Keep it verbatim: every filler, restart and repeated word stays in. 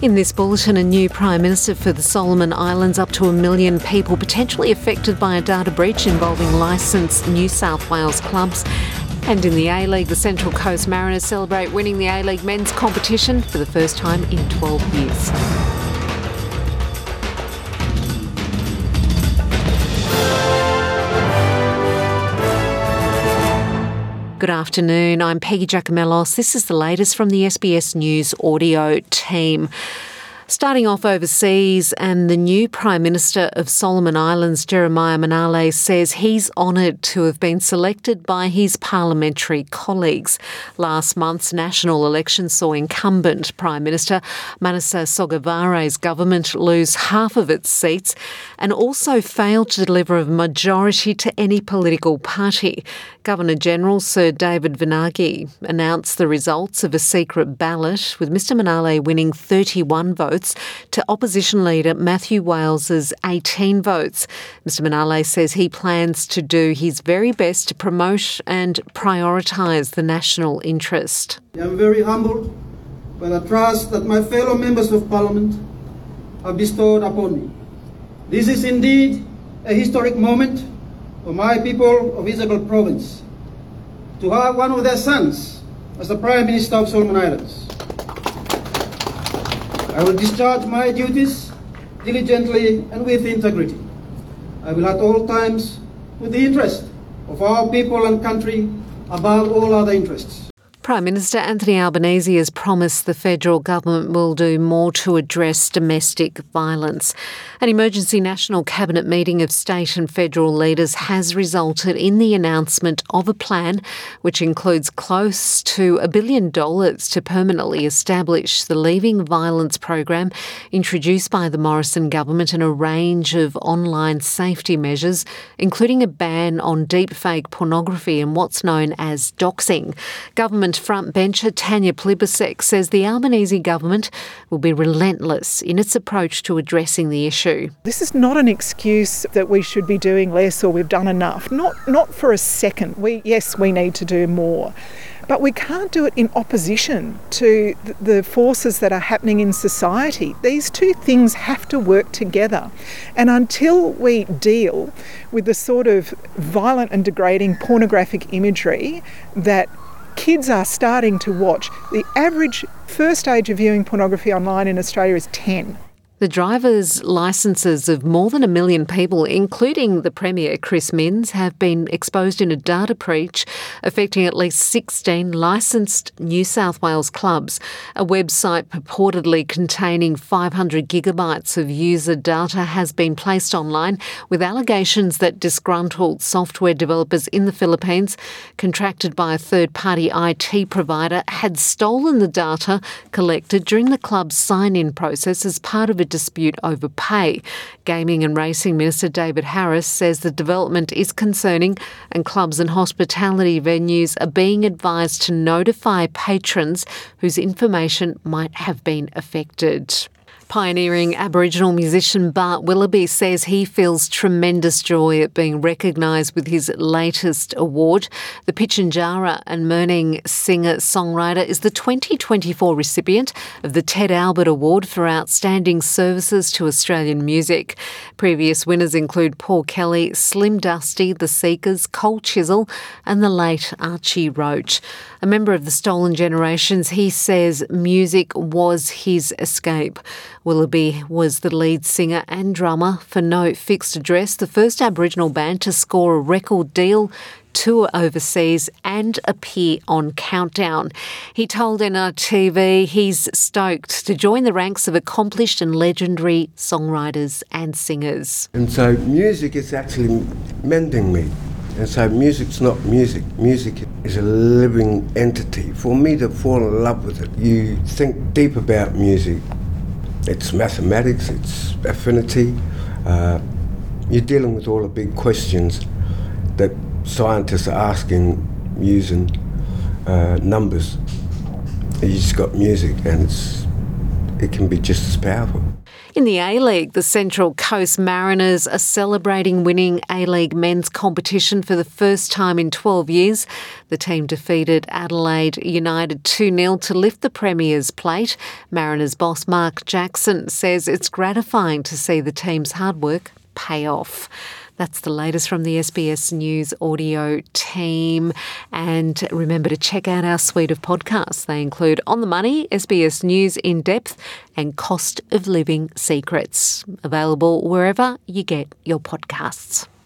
In this bulletin, a new Prime Minister for the Solomon Islands, up to a million people potentially affected by a data breach involving licensed New South Wales clubs. And in the A-League, the Central Coast Mariners celebrate winning the A-League men's competition for the first time in twelve years. Good afternoon, I'm Peggy Giacomellos. This is the latest from the S B S News audio team. Starting off overseas, and the new Prime Minister of Solomon Islands, Jeremiah Manale, says he's honoured to have been selected by his parliamentary colleagues. Last month's national election saw incumbent Prime Minister Manasseh Sogavare's government lose half of its seats and also failed to deliver a majority to any political party. Governor-General Sir David Venaghi announced the results of a secret ballot, with Mr Manale winning thirty-one votes to opposition leader Matthew Wales's eighteen votes. Mr Manale says he plans to do his very best to promote and prioritise the national interest. I am very humbled by the trust that my fellow members of Parliament have bestowed upon me. This is indeed a historic moment for my people of Isabel Province to have one of their sons as the Prime Minister of Solomon Islands. I will discharge my duties diligently and with integrity. I will at all times put the interest of our people and country above all other interests. Prime Minister Anthony Albanese has promised the federal government will do more to address domestic violence. An emergency national cabinet meeting of state and federal leaders has resulted in the announcement of a plan which includes close to a billion dollars to permanently establish the Leaving Violence program introduced by the Morrison government, and a range of online safety measures, including a ban on deepfake pornography and what's known as doxing. Government frontbencher Tanya Plibersek says the Albanese government will be relentless in its approach to addressing the issue. This is not an excuse that we should be doing less or we've done enough. Not not for a second. We yes, we need to do more. But we can't do it in opposition to the forces that are happening in society. These two things have to work together. And until we deal with the sort of violent and degrading pornographic imagery that kids are starting to watch, the average first age of viewing pornography online in Australia is ten. The driver's licences of more than a million people, including the Premier Chris Minns, have been exposed in a data breach affecting at least sixteen licensed New South Wales clubs. A website purportedly containing five hundred gigabytes of user data has been placed online, with allegations that disgruntled software developers in the Philippines, contracted by a third-party I T provider, had stolen the data collected during the club's sign-in process as part of a dispute over pay. Gaming and Racing Minister David Harris says the development is concerning, and clubs and hospitality venues are being advised to notify patrons whose information might have been affected. Pioneering Aboriginal musician Bart Willoughby says he feels tremendous joy at being recognised with his latest award. The Pitjantjatjara and Mirning singer-songwriter is the twenty twenty-four recipient of the Ted Albert Award for Outstanding Services to Australian Music. Previous winners include Paul Kelly, Slim Dusty, The Seekers, Cole Chisel and the late Archie Roach. A member of the Stolen Generations, he says music was his escape. Willoughby was the lead singer and drummer for No Fixed Address, the first Aboriginal band to score a record deal, tour overseas and appear on Countdown. He told N R T V he's stoked to join the ranks of accomplished and legendary songwriters and singers. And so music is actually mending me. And so music's not music. Music is a living entity. For me to fall in love with it, you think deep about music. It's mathematics, it's affinity. Uh, you're dealing with all the big questions that scientists are asking using uh, numbers. You just got music, and it's it can be just as powerful. In the A-League, the Central Coast Mariners are celebrating winning A-League men's competition for the first time in twelve years. The team defeated Adelaide United two nil to lift the Premier's plate. Mariners boss Mark Jackson says it's gratifying to see the team's hard work pay off. That's the latest from the S B S News audio team. And remember to check out our suite of podcasts. They include On the Money, S B S News In Depth, and Cost of Living Secrets. Available wherever you get your podcasts.